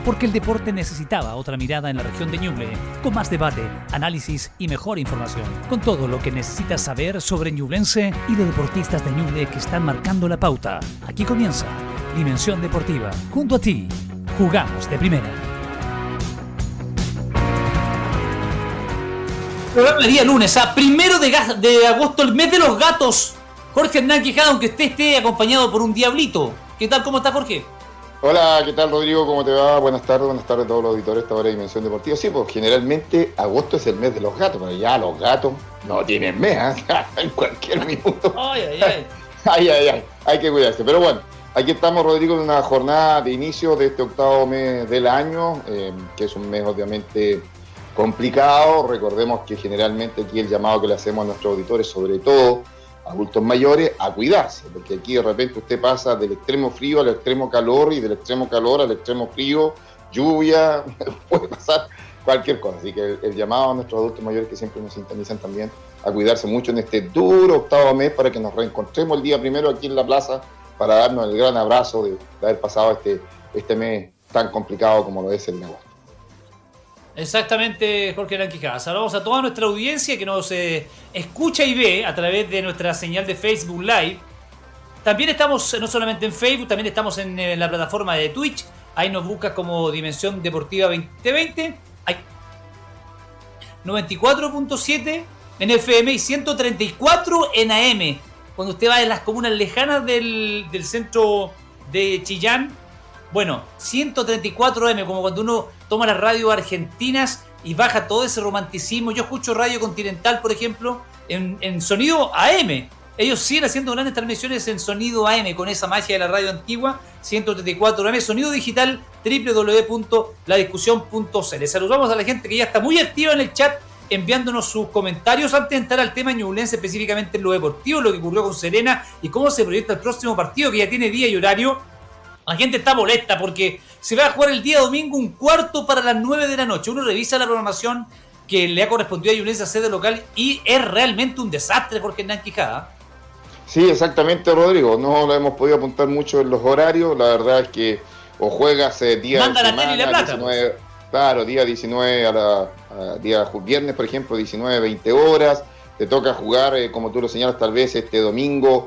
porque el deporte necesitaba otra mirada en la región de Ñuble, con más debate, análisis y mejor información, con todo lo que necesitas saber sobre ñublense y de deportistas de Ñuble que están marcando la pauta. Aquí comienza Dimensión Deportiva, junto a ti, jugamos de primera. Programa día lunes, a 1 de agosto, el mes de los gatos. Jorge Hernán Quijada, aunque usted esté acompañado por un diablito. ¿Qué tal? ¿Cómo está, Jorge? Hola, ¿qué tal, Rodrigo? ¿Cómo te va? Buenas tardes a todos los auditores de esta hora de Dimensión Deportiva. Sí, pues generalmente agosto es el mes de los gatos, pero ya los gatos no tienen mes, ¿eh? En cualquier minuto. Ay, hay que cuidarse. Pero bueno, aquí estamos, Rodrigo, en una jornada de inicio de este octavo mes del año, que es un mes obviamente complicado. Recordemos que generalmente aquí el llamado que le hacemos a nuestros auditores, sobre todo adultos mayores, a cuidarse, porque aquí de repente usted pasa del extremo frío al extremo calor y del extremo calor al extremo frío, lluvia, puede pasar cualquier cosa. Así que el llamado a nuestros adultos mayores que siempre nos sintonizan también a cuidarse mucho en este duro octavo mes para que nos reencontremos el día primero aquí en la plaza para darnos el gran abrazo de haber pasado este mes tan complicado como lo es el de agosto. Exactamente, Jorge Hernán Quijada. Saludamos a toda nuestra audiencia que nos escucha y ve a través de nuestra señal de Facebook Live. También estamos no solamente en Facebook, también estamos en la plataforma de Twitch. Ahí nos busca como Dimensión Deportiva 2020. Hay 94.7 en FM y 134 en AM. Cuando usted va en las comunas lejanas del centro de Chillán, bueno, 134 AM, como cuando uno toma las radios argentinas y baja todo ese romanticismo. Yo escucho Radio Continental, por ejemplo, en sonido AM. Ellos siguen haciendo grandes transmisiones en sonido AM con esa magia de la radio antigua, 134 AM, sonido digital, www.ladiscusión.cl. Saludamos a la gente que ya está muy activa en el chat, enviándonos sus comentarios antes de entrar al tema ñublense, específicamente en lo deportivo, lo que ocurrió con Serena y cómo se proyecta el próximo partido, que ya tiene día y horario. La gente está molesta porque se va a jugar el día domingo 1:15 para las 9 de la noche. Uno revisa la programación que le ha correspondido a Ñublense a sede local y es realmente un desastre, Jorge Hernán Quijada. Sí, exactamente, Rodrigo. No lo hemos podido apuntar mucho en los horarios. La verdad es que o juegas día manda de la tele y la plata, 19, pues. Claro, día 19 día viernes, por ejemplo, 19, 20 horas. Te toca jugar, como tú lo señalas, tal vez este domingo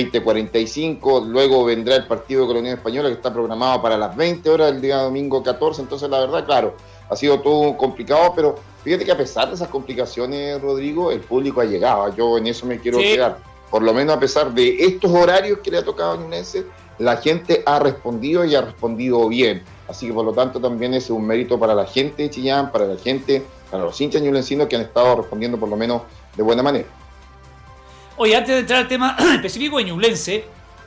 20:45, luego vendrá el partido con la Unión Española que está programado para las 20 horas el día domingo 14, entonces la verdad, claro, ha sido todo complicado, pero fíjate que a pesar de esas complicaciones, Rodrigo, el público ha llegado, yo en eso me quiero quedar, por lo menos a pesar de estos horarios que le ha tocado a Ñublense, la gente ha respondido y ha respondido bien, así que por lo tanto también es un mérito para la gente de Chillán, para la gente, para los hinchas ñublencinos que han estado respondiendo por lo menos de buena manera. Oye, antes de entrar al tema específico de Ñublense,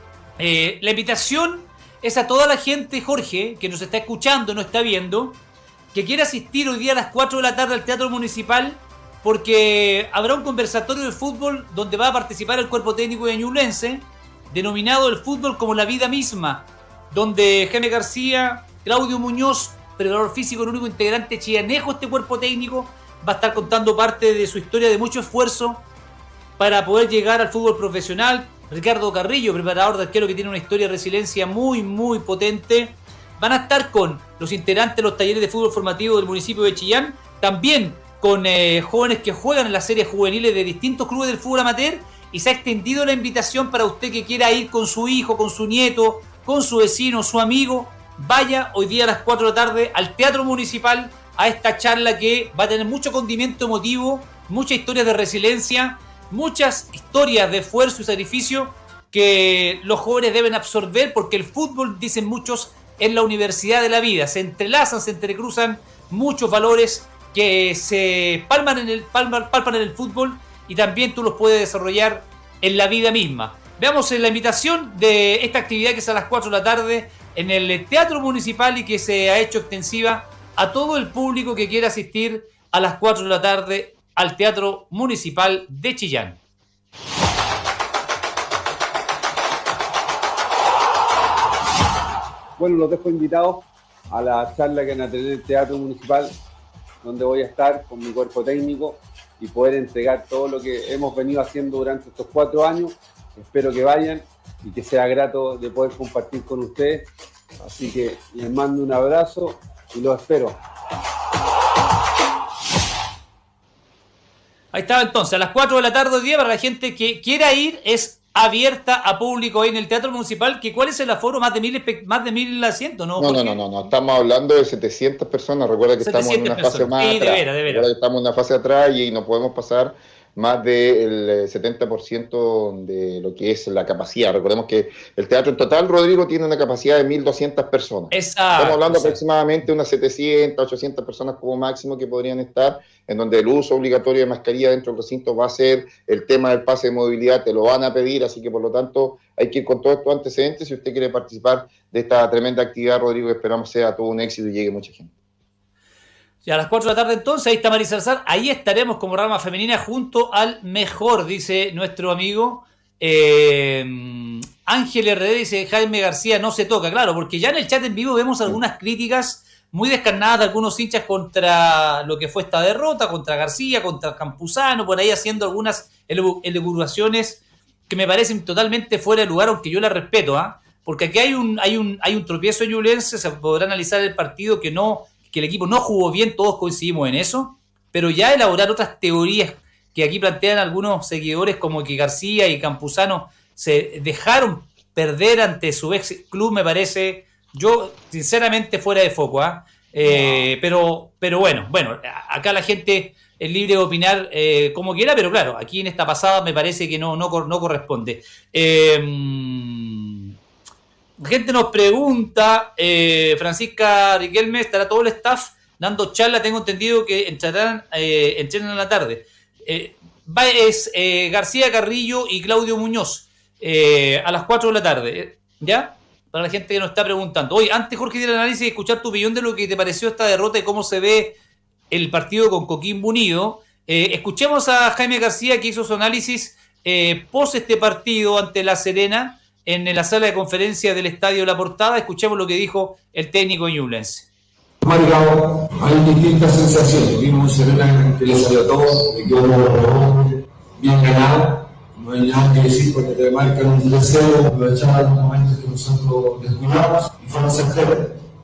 la invitación es a toda la gente, Jorge, que nos está escuchando, nos está viendo, que quiera asistir hoy día a las 4 de la tarde al Teatro Municipal, porque habrá un conversatorio de fútbol donde va a participar el cuerpo técnico de Ñublense, denominado el fútbol como la vida misma, donde Jaime García, Claudio Muñoz, preparador físico, el único integrante chillanejo de este cuerpo técnico, va a estar contando parte de su historia de mucho esfuerzo para poder llegar al fútbol profesional. Ricardo Carrillo, preparador de arquero que tiene una historia de resiliencia muy, muy potente. Van a estar con los integrantes de los talleres de fútbol formativo del municipio de Chillán, también con jóvenes que juegan en las series juveniles de distintos clubes del fútbol amateur, y se ha extendido la invitación para usted que quiera ir con su hijo, con su nieto, con su vecino, su amigo. Vaya hoy día a las 4 de la tarde al Teatro Municipal a esta charla que va a tener mucho condimento emotivo, muchas historias de resiliencia, muchas historias de esfuerzo y sacrificio que los jóvenes deben absorber, porque el fútbol, dicen muchos, es la universidad de la vida. Se entrelazan, se entrecruzan muchos valores que se palpan en el fútbol y también tú los puedes desarrollar en la vida misma. Veamos la invitación de esta actividad que es a las 4 de la tarde en el Teatro Municipal y que se ha hecho extensiva a todo el público que quiera asistir a las 4 de la tarde al Teatro Municipal de Chillán. Bueno, los dejo invitados a la charla que van a tener en el Teatro Municipal, donde voy a estar con mi cuerpo técnico y poder entregar todo lo que hemos venido haciendo durante estos 4 años. Espero que vayan y que sea grato de poder compartir con ustedes. Así que les mando un abrazo y los espero. Ahí estaba entonces, a las 4 de la tarde hoy día, para la gente que quiera ir, es abierta a público ahí en el Teatro Municipal. ¿Cuál es el aforo? ¿Más de 1.000 asientos? No, estamos hablando de 700 personas. Recuerda que estamos en una fase más atrás. De veras. Recuerda que estamos en una fase atrás y no podemos pasar más del 70% de lo que es la capacidad. Recordemos que el teatro en total, Rodrigo, tiene una capacidad de 1.200 personas. Estamos hablando aproximadamente de unas 700, 800 personas como máximo que podrían estar, en donde el uso obligatorio de mascarilla dentro del recinto va a ser el tema del pase de movilidad, te lo van a pedir, así que por lo tanto hay que ir con todos estos antecedentes. Si usted quiere participar de esta tremenda actividad, Rodrigo, esperamos sea todo un éxito y llegue mucha gente. Y a las 4 de la tarde entonces, ahí está Marisa Salazar, ahí estaremos como rama femenina junto al mejor, dice nuestro amigo Ángel RD, dice Jaime García, no se toca, claro, porque ya en el chat en vivo vemos algunas críticas muy descarnadas de algunos hinchas contra lo que fue esta derrota, contra García, contra Campuzano, por ahí haciendo algunas elucubraciones que me parecen totalmente fuera de lugar, aunque yo las respeto, porque aquí hay un tropiezo en Ñublense, se podrá analizar el partido que el equipo no jugó bien, todos coincidimos en eso, pero ya elaborar otras teorías que aquí plantean algunos seguidores como que García y Campuzano se dejaron perder ante su ex club, me parece, yo sinceramente fuera de foco, pero bueno, acá la gente es libre de opinar como quiera, pero claro, aquí en esta pasada me parece que no corresponde. Gente nos pregunta, Francisca Riquelme, ¿estará todo el staff dando charla? Tengo entendido que entrenan en la tarde. García Carrillo y Claudio Muñoz a las 4 de la tarde, ¿ya? Para la gente que nos está preguntando. Oye, antes, Jorge, de ir al análisis y escuchar tu opinión de lo que te pareció esta derrota y cómo se ve el partido con Coquimbo Unido, escuchemos a Jaime García, que hizo su análisis post este partido ante La Serena, en la sala de conferencia del Estadio La Portada. Escuchemos lo que dijo el técnico ñublense. Marcado, hay distintas sensaciones. Vimos un Serena que le salió todo, le quedó bien ganado. No hay nada que decir porque te marcan un deseo, aprovechar los momentos que nosotros descuidamos y fueron certeros.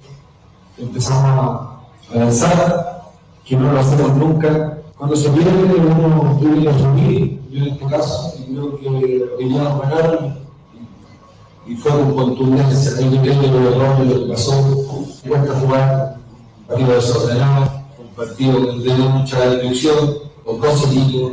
Empezamos a lanzar, que no lo hacemos nunca. Cuando se pierde, uno tiene que asumir. Yo en este caso, creo que veníamos a ganar. Y fue con contundencia, hay nivel de los errores, lo que pasó. Cuesta jugar un partido desordenado, un partido donde dio mucha dirección, con dos equipos,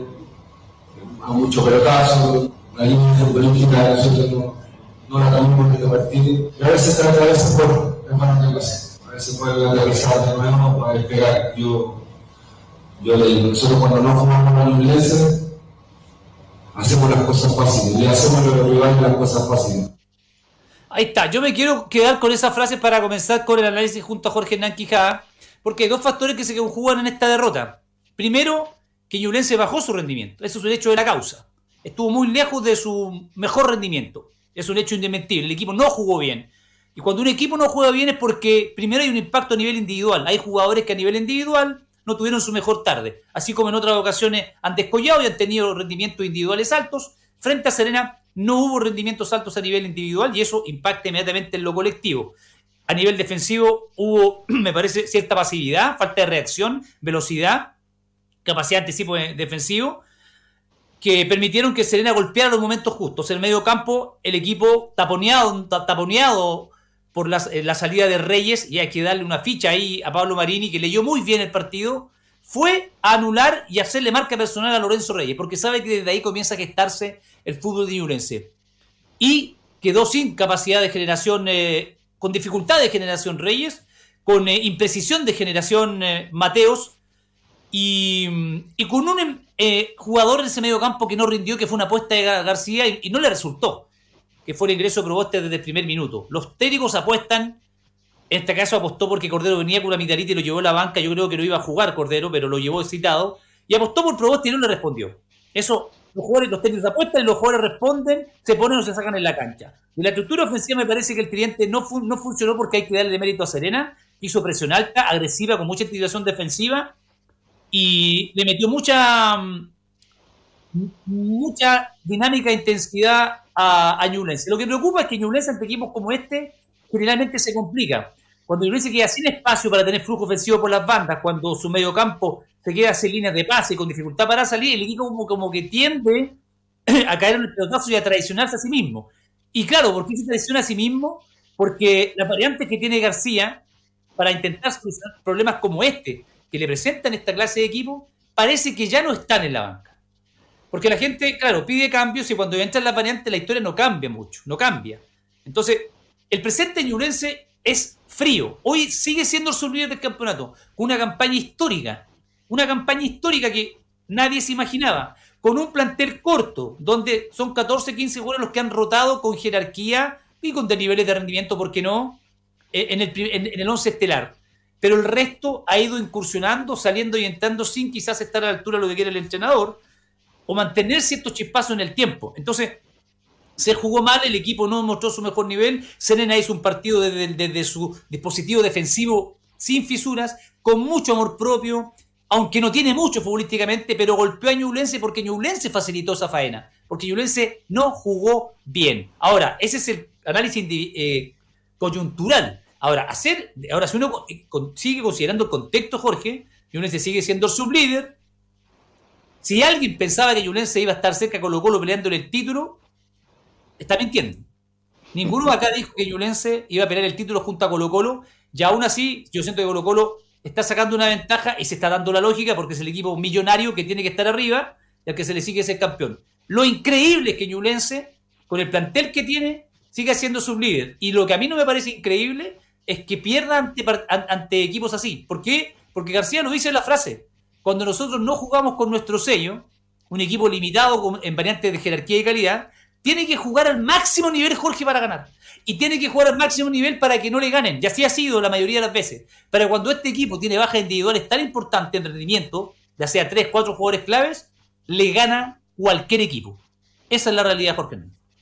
a mucho pelotazo, la línea futbolística de nosotros no la cambiamos en este partido. Y a veces trata de ese juego, hermano, de clase. A veces puede aterrizar de nuevo para despegar. Yo le digo, nosotros cuando no jugamos a la Ñublense, hacemos las cosas fáciles, le hacemos a los rivales las cosas fáciles. Ahí está, yo me quiero quedar con esa frase para comenzar con el análisis junto a Jorge Hernán Quijada, porque hay dos factores que se conjugan en esta derrota. Primero, que Ñublense bajó su rendimiento, eso es un hecho de la causa. Estuvo muy lejos de su mejor rendimiento, es un hecho indesmentible, el equipo no jugó bien. Y cuando un equipo no juega bien es porque primero hay un impacto a nivel individual, hay jugadores que a nivel individual no tuvieron su mejor tarde, así como en otras ocasiones han descollado y han tenido rendimientos individuales altos. Frente a Serena no hubo rendimientos altos a nivel individual y eso impacta inmediatamente en lo colectivo. A nivel defensivo hubo, me parece, cierta pasividad, falta de reacción, velocidad, capacidad de anticipo defensivo, que permitieron que Serena golpeara los momentos justos. En el medio campo, el equipo taponeado por la salida de Reyes, y hay que darle una ficha ahí a Pablo Marini, que leyó muy bien el partido, fue a anular y hacerle marca personal a Lorenzo Reyes, porque sabe que desde ahí comienza a gestarse el fútbol de Ñublense. Y quedó sin capacidad de generación, con dificultad de generación Reyes, con imprecisión de generación Mateos, y con un jugador en ese medio campo que no rindió, que fue una apuesta de García y no le resultó, que fue el ingreso de Proboste desde el primer minuto. Los técnicos apuestan, en este caso apostó porque Cordero venía con una mitadita y lo llevó a la banca. Yo creo que no iba a jugar Cordero, pero lo llevó excitado, y apostó por Proboste y no le respondió. Eso, los técnicos apuestan y los jugadores responden, se ponen o se sacan en la cancha. Y la estructura ofensiva me parece que el tridente no funcionó, porque hay que darle mérito a Serena, hizo presión alta, agresiva, con mucha intimidación defensiva, y le metió mucha dinámica e intensidad a Ñublense. Lo que preocupa es que Ñublense ante equipos como este generalmente se complica. cuando Ñublense queda sin espacio para tener flujo ofensivo por las bandas, cuando su mediocampo se queda sin líneas de pase y con dificultad para salir, el equipo como que tiende a caer en el pelotazo y a traicionarse a sí mismo. Y claro, ¿por qué se traiciona a sí mismo? Porque las variantes que tiene García para intentar solucionar problemas como este, que le presentan esta clase de equipo, parece que ya no están en la banca. Porque la gente, claro, pide cambios y cuando entran las variantes la historia no cambia mucho, no cambia. Entonces, el presente ñublense es frío. Hoy sigue siendo el sublíder del campeonato, con una campaña histórica que nadie se imaginaba, con un plantel corto, donde son 14, 15 jugadores los que han rotado con jerarquía y con niveles de rendimiento, ¿por qué no?, en el 11 estelar. Pero el resto ha ido incursionando, saliendo y entrando sin quizás estar a la altura de lo que quiere el entrenador, o mantener ciertos chispazos en el tiempo. Entonces, se jugó mal, el equipo no mostró su mejor nivel, Serena hizo un partido desde su dispositivo defensivo sin fisuras, con mucho amor propio, aunque no tiene mucho futbolísticamente, pero golpeó a Ñublense porque Ñublense facilitó esa faena, porque Ñublense no jugó bien. Ahora, ese es el análisis coyuntural. Ahora, si uno sigue considerando el contexto, Jorge, Ñublense sigue siendo el sublíder. Si alguien pensaba que Ñublense iba a estar cerca de Colo-Colo peleándole el título, está mintiendo. Ninguno acá dijo que Ñublense iba a pelear el título junto a Colo-Colo, y aún así, yo siento que Colo-Colo está sacando una ventaja y se está dando la lógica porque es el equipo millonario que tiene que estar arriba y al que se le sigue ser campeón. Lo increíble es que Ñublense, con el plantel que tiene, sigue siendo sublíder. Y lo que a mí no me parece increíble es que pierda ante equipos así. ¿Por qué? Porque García lo dice en la frase. Cuando nosotros no jugamos con nuestro sello, un equipo limitado en variantes de jerarquía y calidad, tiene que jugar al máximo nivel, Jorge, para ganar. Y tiene que jugar al máximo nivel para que no le ganen. Y así ha sido la mayoría de las veces. Pero cuando este equipo tiene bajas individuales tan importantes en rendimiento, ya sea 3, 4 jugadores claves, le gana cualquier equipo. Esa es la realidad, Jorge.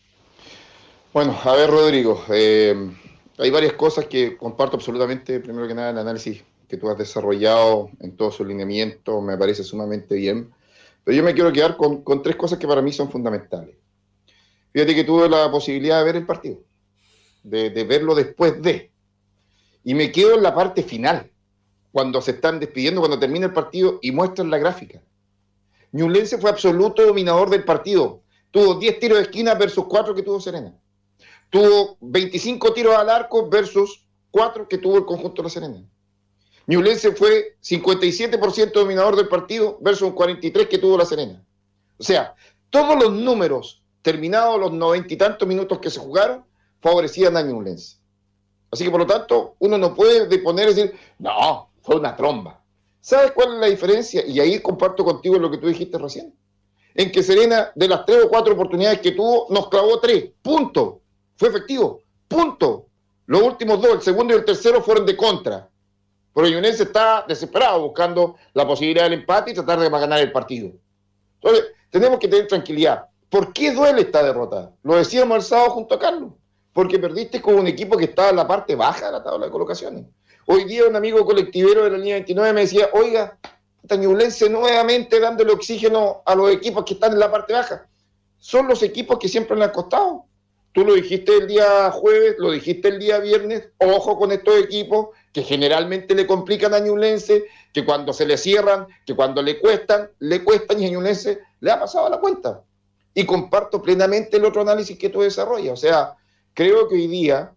Bueno, a ver, Rodrigo, hay varias cosas que comparto absolutamente. Primero que nada, el análisis que tú has desarrollado en todo su lineamiento me parece sumamente bien. Pero yo me quiero quedar con 3 cosas que para mí son fundamentales. Fíjate que tuve la posibilidad de ver el partido, de verlo después de. Y me quedo en la parte final, cuando se están despidiendo, cuando termina el partido y muestran la gráfica. Ñublense fue absoluto dominador del partido. Tuvo 10 tiros de esquina versus 4 que tuvo Serena. Tuvo 25 tiros al arco versus 4 que tuvo el conjunto de La Serena. Ñublense fue 57% dominador del partido versus un 43% que tuvo La Serena. O sea, todos los números terminados los 90 y tantos minutos que se jugaron, favorecían a Ñublense. Así que, por lo tanto, uno no puede poner y decir, no, fue una tromba. ¿Sabes cuál es la diferencia? Y ahí comparto contigo lo que tú dijiste recién. En que Serena, de las 3 o 4 oportunidades que tuvo, nos clavó 3. Punto. Fue efectivo. Punto. Los últimos 2, el segundo y el tercero, fueron de contra. Pero Ñublense está desesperado buscando la posibilidad del empate y tratar de ganar el partido. Entonces, tenemos que tener tranquilidad. ¿Por qué duele esta derrota? Lo decíamos el sábado junto a Carlos. Porque perdiste con un equipo que estaba en la parte baja de la tabla de colocaciones. Hoy día un amigo colectivero de la línea 29 me decía, oiga, Ñublense nuevamente dándole oxígeno a los equipos que están en la parte baja. Son los equipos que siempre le han costado. Tú lo dijiste el día jueves, lo dijiste el día viernes. Ojo con estos equipos que generalmente le complican a Ñublense, que cuando se le cierran, que cuando le cuestan y a Ñublense le ha pasado a la cuenta. Y comparto plenamente el otro análisis que tú desarrollas. O sea, creo que hoy día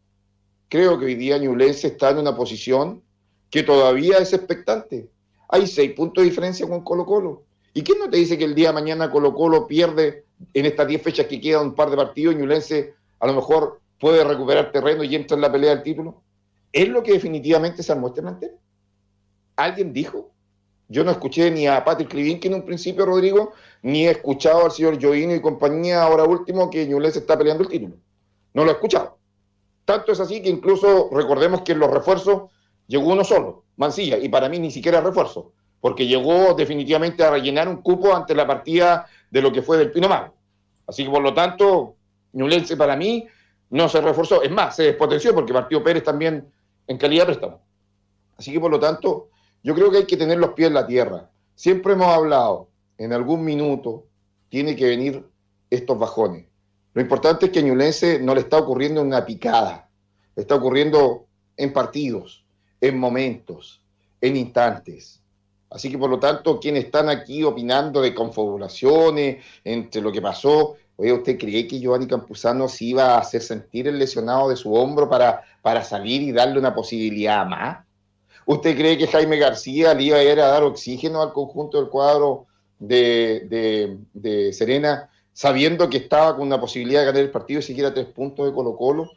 Ñublense está en una posición que todavía es expectante. Hay 6 puntos de diferencia con Colo-Colo. ¿Y quién no te dice que el día de mañana Colo-Colo pierde en estas 10 fechas que quedan un par de partidos y Ñublense a lo mejor puede recuperar terreno y entra en la pelea del título? ¿Es lo que definitivamente se armó este plantel? ¿Alguien dijo? Yo no escuché ni a Patrick Klivinski en un principio, Rodrigo, ni he escuchado al señor Joino y compañía ahora último que Ñublense está peleando el título. No lo he escuchado. Tanto es así que incluso recordemos que en los refuerzos llegó uno solo, Mancilla, y para mí ni siquiera refuerzo, porque llegó definitivamente a rellenar un cupo ante la partida de lo que fue del Pino Mago. Así que por lo tanto, Ñublense para mí no se reforzó, es más, se despotenció porque partió Pérez también en calidad de préstamo. Así que por lo tanto, yo creo que hay que tener los pies en la tierra. Siempre hemos hablado, en algún minuto tiene que venir estos bajones. Lo importante es que a Ñublense no le está ocurriendo una picada, le está ocurriendo en partidos, en momentos, en instantes. Así que, por lo tanto, quienes están aquí opinando de confabulaciones entre lo que pasó, oye, ¿usted cree que Giovanni Campuzano se iba a hacer sentir el lesionado de su hombro para salir y darle una posibilidad más? ¿Usted cree que Jaime García le iba a ir a dar oxígeno al conjunto del cuadro de Serena, sabiendo que estaba con una posibilidad de ganar el partido y siquiera 3 puntos de Colo-Colo?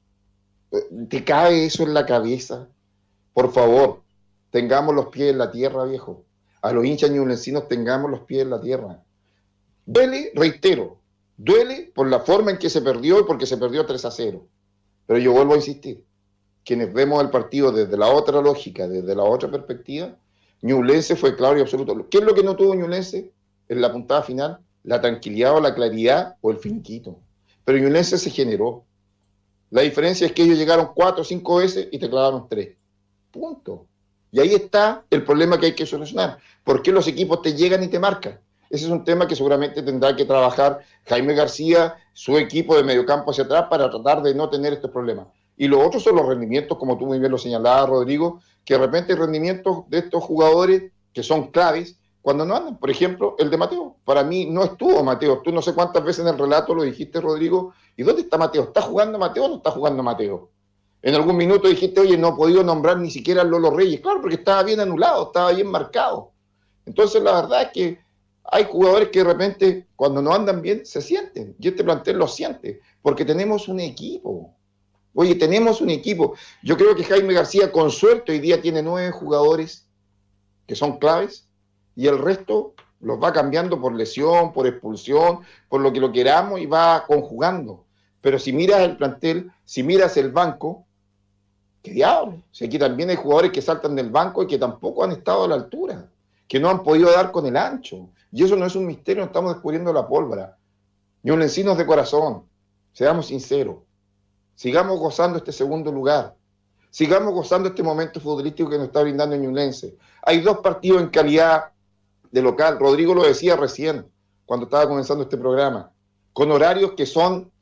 ¿Te cabe eso en la cabeza? Por favor, tengamos los pies en la tierra, viejo. A los hinchas ñublencinos tengamos los pies en la tierra. Duele, reitero, duele por la forma en que se perdió y porque se perdió 3-0. Pero yo vuelvo a insistir, quienes vemos el partido desde la otra lógica, desde la otra perspectiva, Ñublense fue claro y absoluto. ¿Qué es lo que no tuvo Ñublense en la puntada final? La tranquilidad o la claridad o el finiquito. Pero Ñublense se generó. La diferencia es que ellos llegaron 4 o 5 veces y te clavaron 3. Punto. Y ahí está el problema que hay que solucionar. ¿Por qué los equipos te llegan y te marcan? Ese es un tema que seguramente tendrá que trabajar Jaime García, su equipo de mediocampo hacia atrás, para tratar de no tener estos problemas. Y los otros son los rendimientos, como tú muy bien lo señalabas, Rodrigo, que de repente hay rendimientos de estos jugadores que son claves cuando no andan. Por ejemplo, el de Mateo. Para mí no estuvo Mateo. Tú no sé cuántas veces en el relato lo dijiste, Rodrigo. ¿Y dónde está Mateo? ¿Está jugando Mateo o no está jugando Mateo? En algún minuto dijiste, oye, no he podido nombrar ni siquiera a Lolo Reyes. Claro, porque estaba bien anulado, estaba bien marcado. Entonces, la verdad es que hay jugadores que de repente, cuando no andan bien, se sienten. Y este plantel lo siente, porque tenemos un equipo. Oye, tenemos un equipo. Yo creo que Jaime García, con suerte, hoy día tiene 9 jugadores que son claves, y el resto los va cambiando por lesión, por expulsión, por lo que lo queramos, y va conjugando. Pero si miras el plantel, si miras el banco, ¿qué diablo? Si aquí también hay jugadores que saltan del banco y que tampoco han estado a la altura, que no han podido dar con el ancho. Y eso no es un misterio, no estamos descubriendo la pólvora. Ñublencinos de corazón, seamos sinceros. Sigamos gozando este segundo lugar. Sigamos gozando este momento futbolístico que nos está brindando Ñublense. Hay 2 partidos en calidad de local. Rodrigo lo decía recién, cuando estaba comenzando este programa, con horarios que son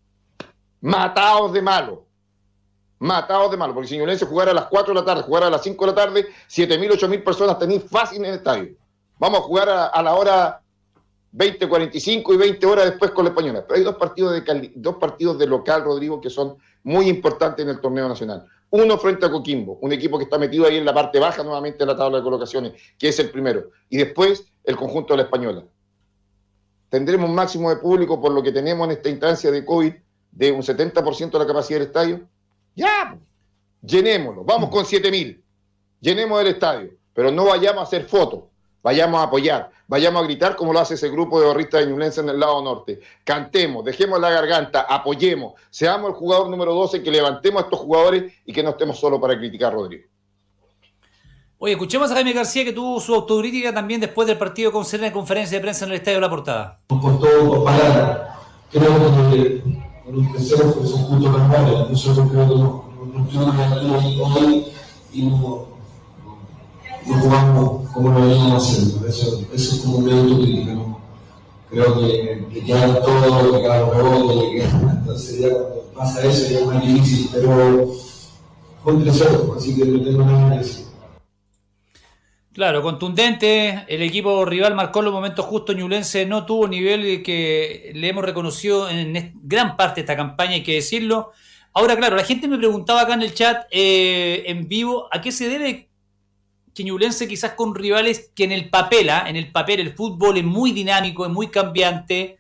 matados de malo. Matados de malo. Porque si Ñublense jugara a las 4 de la tarde, jugara a las 5 de la tarde, 7.000, 8.000 personas tenéis fácil en el estadio. Vamos a jugar a la hora 20:45 y 20 horas después con la Española. Pero hay 2 partidos de local, Rodrigo, que son muy importantes en el torneo nacional. Uno frente a Coquimbo, un equipo que está metido ahí en la parte baja nuevamente de la tabla de colocaciones, que es el primero. Y después el conjunto de la Española. Tendremos un máximo de público por lo que tenemos en esta instancia de COVID de un 70% de la capacidad del estadio. Ya, llenémoslo. Vamos con 7.000. Llenemos el estadio. Pero no vayamos a hacer fotos. Vayamos a apoyar, vayamos a gritar como lo hace ese grupo de barristas de Ñublense en el lado norte. Cantemos, dejemos la garganta, apoyemos, seamos el jugador número 12, que levantemos a estos jugadores y que no estemos solo para criticar, Rodrigo. Oye, escuchemos a Jaime García, que tuvo su autocrítica también después del partido con Serena en conferencia de prensa en el Estadio La Portada. Por todo, por palabras. Creo que los terceros son puntos normales. Nosotros creo que nos quedamos hoy y no jugamos como lo veníamos haciendo. Eso es como un medio autocrítica, ¿no? Creo que quedan todo, que quedan rebotes, entonces ya cuando pasa eso ya es más difícil, pero fue un 3-0, así que no tengo nada que decir. Claro, contundente, el equipo rival marcó los momentos justos. Ñublense no tuvo nivel que le hemos reconocido en gran parte de esta campaña, hay que decirlo. Ahora, claro, la gente me preguntaba acá en el chat, en vivo, ¿a qué se debe que Ñublense, quizás con rivales que en el papel el fútbol es muy dinámico, es muy cambiante,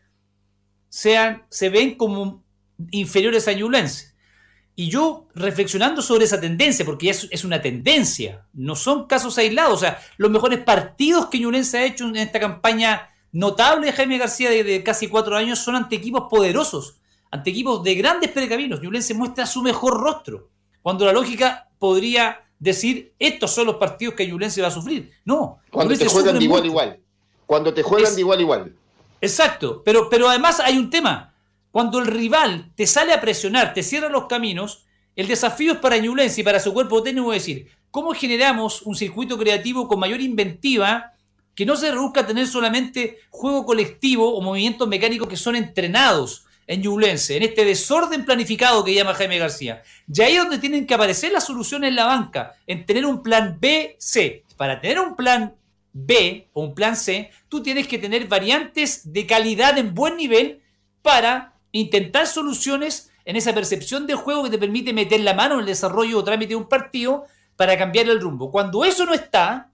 se ven como inferiores a Ñublense? Y yo, reflexionando sobre esa tendencia, porque es una tendencia, no son casos aislados, o sea, los mejores partidos que Ñublense ha hecho en esta campaña notable de Jaime García de casi 4 años son ante equipos poderosos, ante equipos de grandes pergaminos. Ñublense muestra su mejor rostro, cuando la lógica podría decir, estos son los partidos que Ñublense va a sufrir. No. Cuando te juegan de igual a igual. Cuando te juegan de igual a igual. Exacto, pero además hay un tema. Cuando el rival te sale a presionar, te cierra los caminos, el desafío es para Ñublense y para su cuerpo técnico decir, ¿cómo generamos un circuito creativo con mayor inventiva que no se reduzca a tener solamente juego colectivo o movimientos mecánicos que son entrenados? en Ñublense, en este desorden planificado que llama Jaime García. Y ahí es donde tienen que aparecer las soluciones en la banca, en tener un plan B, C. Para tener un plan B o un plan C, tú tienes que tener variantes de calidad en buen nivel para intentar soluciones en esa percepción del juego que te permite meter la mano en el desarrollo o trámite de un partido para cambiar el rumbo. Cuando eso no está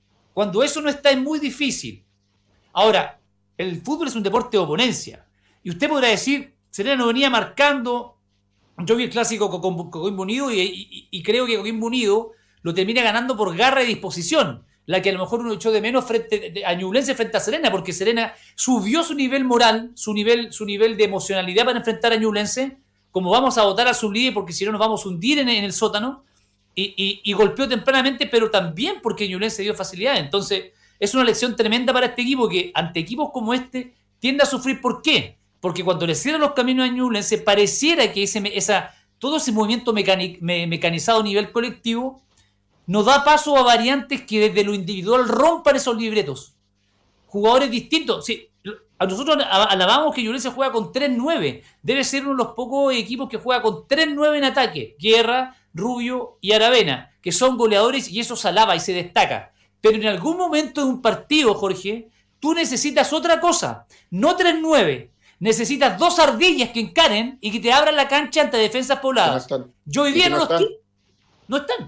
es muy difícil. Ahora, el fútbol es un deporte de oponencia. Y usted podrá decir, Serena no venía marcando. Yo vi el clásico con Coquimbo Unido y creo que Coquimbo Unido lo termina ganando por garra y disposición. La que a lo mejor uno echó de menos frente a Ñublense frente a Serena, porque Serena subió su nivel moral, su nivel de emocionalidad para enfrentar a Ñublense, como vamos a votar a su líder porque si no nos vamos a hundir en el sótano, y golpeó tempranamente, pero también porque Ñublense dio facilidad. Entonces, es una lección tremenda para este equipo que ante equipos como este tiende a sufrir. ¿Por qué? Porque cuando le cierran los caminos a Ñublense, pareciera que todo ese movimiento mecanizado a nivel colectivo nos da paso a variantes que desde lo individual rompan esos libretos. Jugadores distintos. Sí, a nosotros alabamos que Ñublense juega con 3-9. Debe ser uno de los pocos equipos que juega con 3-9 en ataque. Guerra, Rubio y Aravena, que son goleadores y eso se alaba y se destaca. Pero en algún momento de un partido, Jorge, tú necesitas otra cosa. No 3-9. Necesitas dos ardillas que encaren y que te abran la cancha ante defensas pobladas. Yo hoy día no están.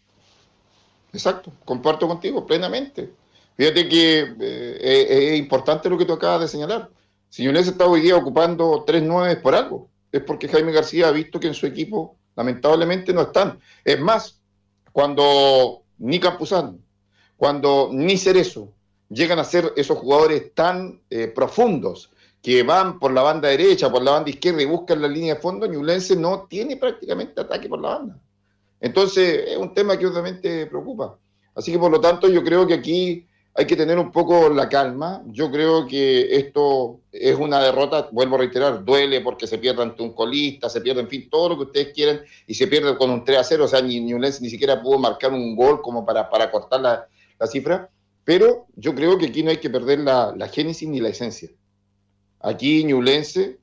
Exacto, comparto contigo plenamente. Fíjate que es importante lo que tú acabas de señalar. Si Ñublense está hoy día ocupando 3-9 por algo, es porque Jaime García ha visto que en su equipo lamentablemente no están. Es más, cuando ni Campuzano, cuando ni Cerezo llegan a ser esos jugadores tan profundos que van por la banda derecha, por la banda izquierda y buscan la línea de fondo, Ñublense no tiene prácticamente ataque por la banda. Entonces, es un tema que obviamente preocupa. Así que, por lo tanto, yo creo que aquí hay que tener un poco la calma. Yo creo que esto es una derrota, vuelvo a reiterar, duele porque se pierde ante un colista, se pierde, en fin, todo lo que ustedes quieran, y se pierde con un 3-0, o sea, Ñublense ni siquiera pudo marcar un gol como para cortar la cifra. Pero yo creo que aquí no hay que perder la génesis ni la esencia. Aquí Ñublense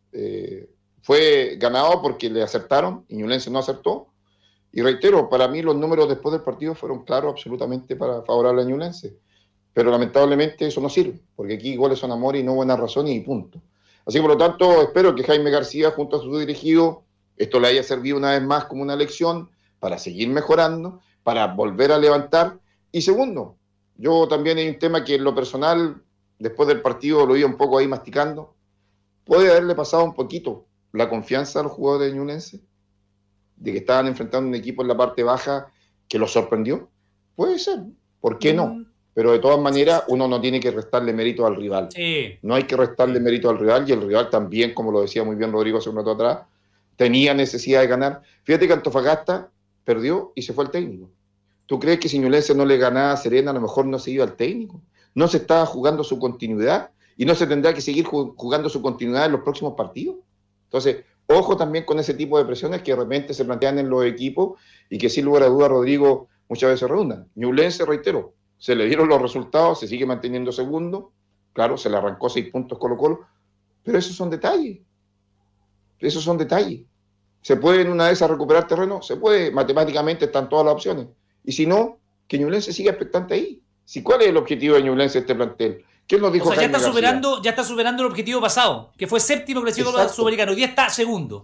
fue ganado porque le acertaron y Ñublense no acertó. Y reitero, para mí los números después del partido fueron claros absolutamente para favorables a Ñublense. Pero lamentablemente eso no sirve, porque aquí goles son amor y no buenas razones y punto. Así que por lo tanto espero que Jaime García junto a su dirigido esto le haya servido una vez más como una lección para seguir mejorando, para volver a levantar. Y segundo, yo también hay un tema que en lo personal, después del partido lo iba un poco ahí masticando, puede haberle pasado un poquito la confianza a los jugadores de Ñublense, de que estaban enfrentando un equipo en la parte baja que los sorprendió. Puede ser, ¿por qué no? Pero de todas maneras uno no tiene que restarle mérito al rival. Sí. No hay que restarle mérito al rival, y el rival también, como lo decía muy bien Rodrigo hace un rato atrás, tenía necesidad de ganar. Fíjate que Antofagasta perdió y se fue al técnico. ¿Tú crees que si Ñublense no le ganaba a Serena a lo mejor no se iba al técnico? No se estaba jugando su continuidad y no se tendrá que seguir jugando su continuidad en los próximos partidos. Entonces, ojo también con ese tipo de presiones que de repente se plantean en los equipos y que sin lugar a dudas, Rodrigo, muchas veces redundan. Ñublense, reitero, se le dieron los resultados, se sigue manteniendo segundo, claro, se le arrancó 6 puntos Colo-Colo, pero esos son detalles. Esos son detalles. ¿Se puede en una de esas recuperar terreno? Se puede, matemáticamente están todas las opciones. Y si no, que Ñublense siga expectante ahí. Si, ¿cuál es el objetivo de Ñublense este plantel? ¿Quién nos dijo? O sea, ya está superando el objetivo pasado, que fue séptimo clasificado sudamericano. Hoy día está segundo.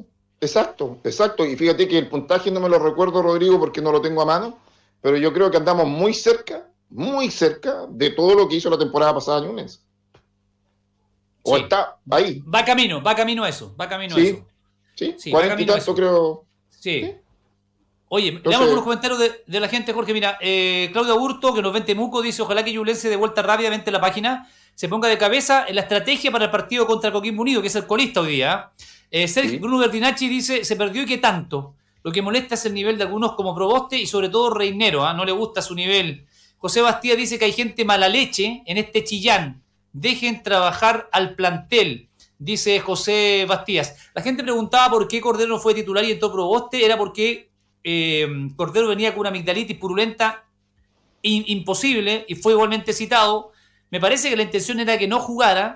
Exacto. Y fíjate que el puntaje no me lo recuerdo, Rodrigo, porque no lo tengo a mano, pero yo creo que andamos muy cerca de todo lo que hizo la temporada pasada Ñublense. O está ahí. Va camino a eso. Sí, 40 y tanto creo. Sí. Oye, entonces, leamos unos comentarios de la gente, Jorge. Mira, Claudio Aburto, que nos ven Temuco, dice: ojalá que Ñublense de vuelta rápidamente a la página se ponga de cabeza en la estrategia para el partido contra Coquimbo Unido, que es el colista hoy día. Sergio Bruno Bertinacci dice: se perdió y qué tanto. Lo que molesta es el nivel de algunos como Proboste y sobre todo Reinero, no le gusta su nivel. José Bastía dice que hay gente mala leche en este Chillán. Dejen trabajar al plantel, dice José Bastías. La gente preguntaba por qué Cordero no fue titular y entró Proboste. Era porque Cordero venía con una amigdalitis purulenta imposible y fue igualmente citado. Me parece que la intención era que no jugara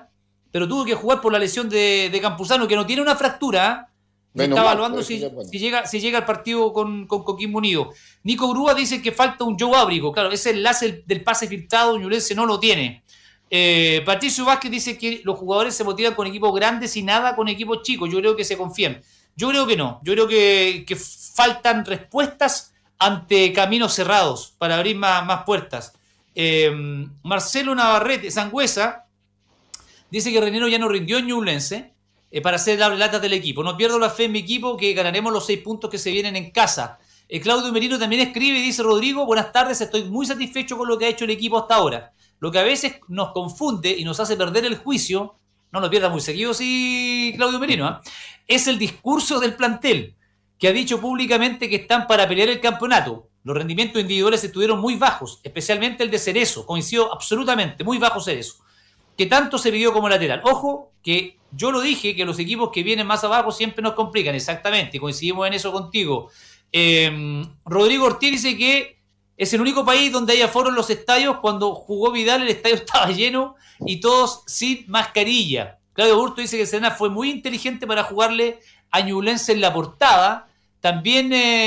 pero tuvo que jugar por la lesión de Campuzano, que no tiene una fractura. Se está evaluando si llega al partido con Coquimbo Unido. Nico Grúa dice que falta un Joe Ábrigo. Claro, ese enlace del pase filtrado Ñublense no lo tiene. Patricio Vázquez dice que los jugadores se motivan con equipos grandes y nada con equipos chicos. Yo creo que se confían. Yo creo que no. Yo creo que faltan respuestas ante caminos cerrados para abrir más puertas. Marcelo Navarrete, Sangüesa, dice que Reinero ya no rindió en Ñublense para hacer las relatas del equipo. No pierdo la fe en mi equipo, que ganaremos los 6 puntos que se vienen en casa. Claudio Merino también escribe y dice: Rodrigo, buenas tardes, estoy muy satisfecho con lo que ha hecho el equipo hasta ahora. Lo que a veces nos confunde y nos hace perder el juicio, no lo pierda muy seguido, sí, Claudio Merino, es el discurso del plantel, que ha dicho públicamente que están para pelear el campeonato. Los rendimientos individuales estuvieron muy bajos, especialmente el de Cerezo, coincido absolutamente, muy bajo Cerezo, que tanto se pidió como lateral. Ojo, que yo lo dije, que los equipos que vienen más abajo siempre nos complican, exactamente, coincidimos en eso contigo. Rodrigo Ortiz dice que es el único país donde hay aforo en los estadios. Cuando jugó Vidal el estadio estaba lleno y todos sin mascarilla. Claudio Burto dice que Serena fue muy inteligente para jugarle a Ñublense en la portada. También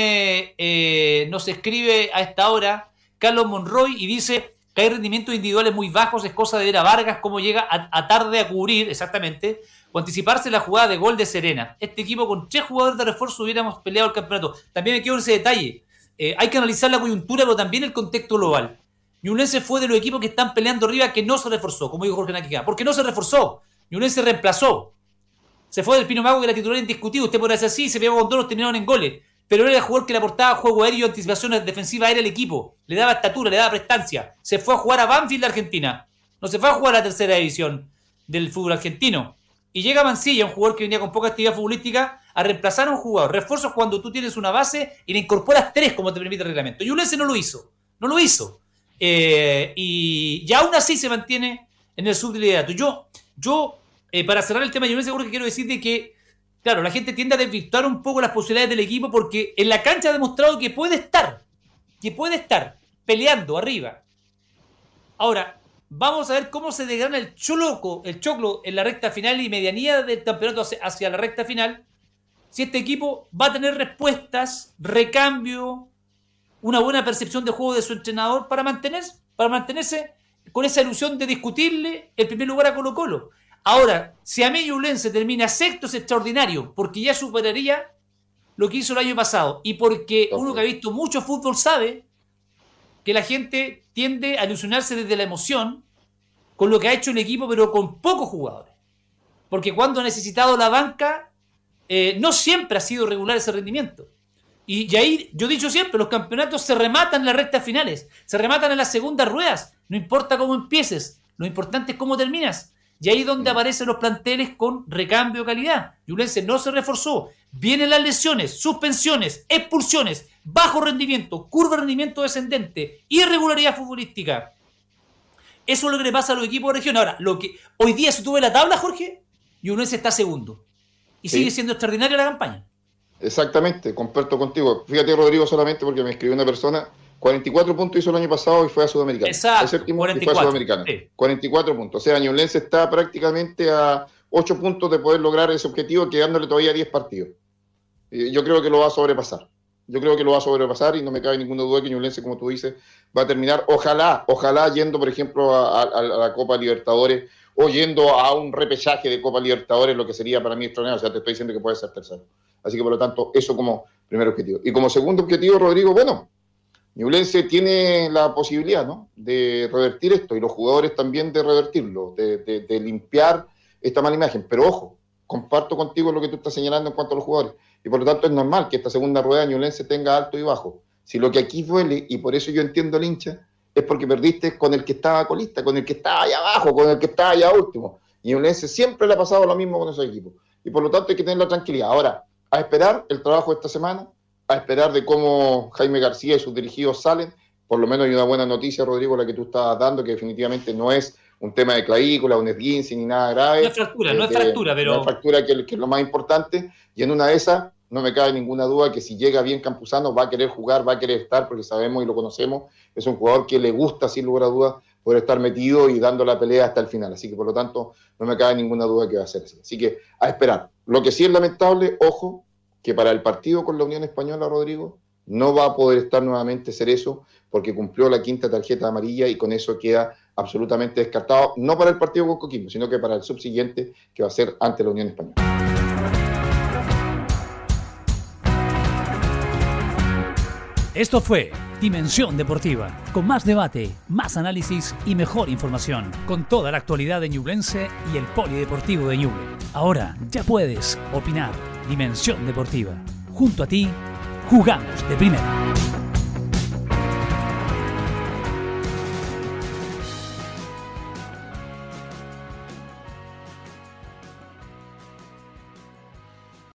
nos escribe a esta hora Carlos Monroy y dice que hay rendimientos individuales muy bajos. Es cosa de ver a Vargas cómo llega a tarde a cubrir, exactamente, o anticiparse la jugada de gol de Serena. Este equipo con 3 jugadores de refuerzo hubiéramos peleado el campeonato. También me quedo en ese detalle. Hay que analizar la coyuntura, pero también el contexto global. Ñublense fue de los equipos que están peleando arriba que no se reforzó, como dijo Jorge Naquica. ¿Por qué no se reforzó? Ñublense reemplazó. Se fue del Pino Mago, que era titular indiscutido. Usted podrá decir así, se pegó con todos, terminaron en goles. Pero era el jugador que le aportaba juego aéreo y anticipaciones defensivas aérea al equipo. Le daba estatura, le daba prestancia. Se fue a jugar a Banfield de Argentina. No se fue a jugar a la tercera división del fútbol argentino. Y llega Mancilla, un jugador que venía con poca actividad futbolística, a reemplazar a un jugador. Refuerzos cuando tú tienes una base y le incorporas 3 como te permite el reglamento. Ñublense no lo hizo. No lo hizo. Y aún así se mantiene en el subliderato. Yo para cerrar el tema de Ñublense, Jorge, quiero decir de que, claro, la gente tiende a desvirtuar un poco las posibilidades del equipo porque en la cancha ha demostrado que puede estar peleando arriba. Ahora, vamos a ver cómo se desgrana el choclo en la recta final y medianía del campeonato hacia la recta final. Si este equipo va a tener respuestas, recambio, una buena percepción de juego de su entrenador para mantenerse con esa ilusión de discutirle el primer lugar a Colo-Colo. Ahora, si a mí Ñublense termina sexto, es extraordinario, porque ya superaría lo que hizo el año pasado. Y porque uno que ha visto mucho fútbol sabe que la gente tiende a ilusionarse desde la emoción con lo que ha hecho el equipo, pero con pocos jugadores. Porque cuando ha necesitado la banca, no siempre ha sido regular ese rendimiento. Y ahí, yo he dicho siempre, los campeonatos se rematan en las rectas finales, se rematan en las segundas ruedas. No importa cómo empieces, lo importante es cómo terminas. Y ahí es donde aparecen los planteles con recambio de calidad. Ñublense no se reforzó. Vienen las lesiones, suspensiones, expulsiones, bajo rendimiento, curva de rendimiento descendente, irregularidad futbolística. Eso es lo que le pasa a los equipos de región. Ahora, lo que hoy día se tuvo en la tabla, Jorge, Ñublense está segundo. Y sigue siendo extraordinaria la campaña. Exactamente, comparto contigo. Fíjate, Rodrigo, solamente porque me escribió una persona, 44 puntos hizo el año pasado y fue a Sudamericana. Exacto, el séptimo 44, y fue a Sudamericana. Sí. 44 puntos. O sea, Ñublense está prácticamente a 8 puntos de poder lograr ese objetivo, quedándole todavía 10 partidos. Yo creo que lo va a sobrepasar. Y no me cabe ninguna duda que Ñublense, como tú dices, va a terminar, ojalá yendo, por ejemplo, a la Copa Libertadores o yendo a un repechaje de Copa Libertadores, lo que sería para mí extraordinario. O sea, te estoy diciendo que puede ser tercero. Así que, por lo tanto, eso como primer objetivo. Y como segundo objetivo, Rodrigo, bueno, Ñublense tiene la posibilidad, ¿no?, de revertir esto, y los jugadores también de revertirlo, de limpiar esta mala imagen. Pero ojo, comparto contigo lo que tú estás señalando en cuanto a los jugadores, y por lo tanto es normal que esta segunda rueda de Ñublense tenga alto y bajo. Si lo que aquí duele, y por eso yo entiendo al hincha, es porque perdiste con el que estaba colista, con el que estaba allá abajo, con el que estaba allá último. Y Ñublense siempre le ha pasado lo mismo con esos equipos, y por lo tanto hay que tener la tranquilidad. Ahora, a esperar el trabajo de esta semana, a esperar de cómo Jaime García y sus dirigidos salen. Por lo menos hay una buena noticia, Rodrigo, la que tú estabas dando, que definitivamente no es un tema de clavícula, un esguince ni nada grave. No es fractura, pero... No es fractura, que es lo más importante, y en una de esas no me cabe ninguna duda que si llega bien Campuzano va a querer jugar, va a querer estar, porque sabemos y lo conocemos, es un jugador que le gusta, sin lugar a dudas, poder estar metido y dando la pelea hasta el final. Así que por lo tanto no me cabe ninguna duda que va a ser así. Así que a esperar. Lo que sí es lamentable, ojo, que para el partido con la Unión Española, Rodrigo, no va a poder estar nuevamente Cerezo porque cumplió la 5ª tarjeta amarilla y con eso queda absolutamente descartado, no para el partido con Coquimbo, sino que para el subsiguiente que va a ser ante la Unión Española. Esto fue Dimensión Deportiva, con más debate, más análisis y mejor información, con toda la actualidad de Ñublense y el Polideportivo de Ñuble. Ahora ya puedes opinar. Dimensión Deportiva. Junto a ti, jugamos de primera.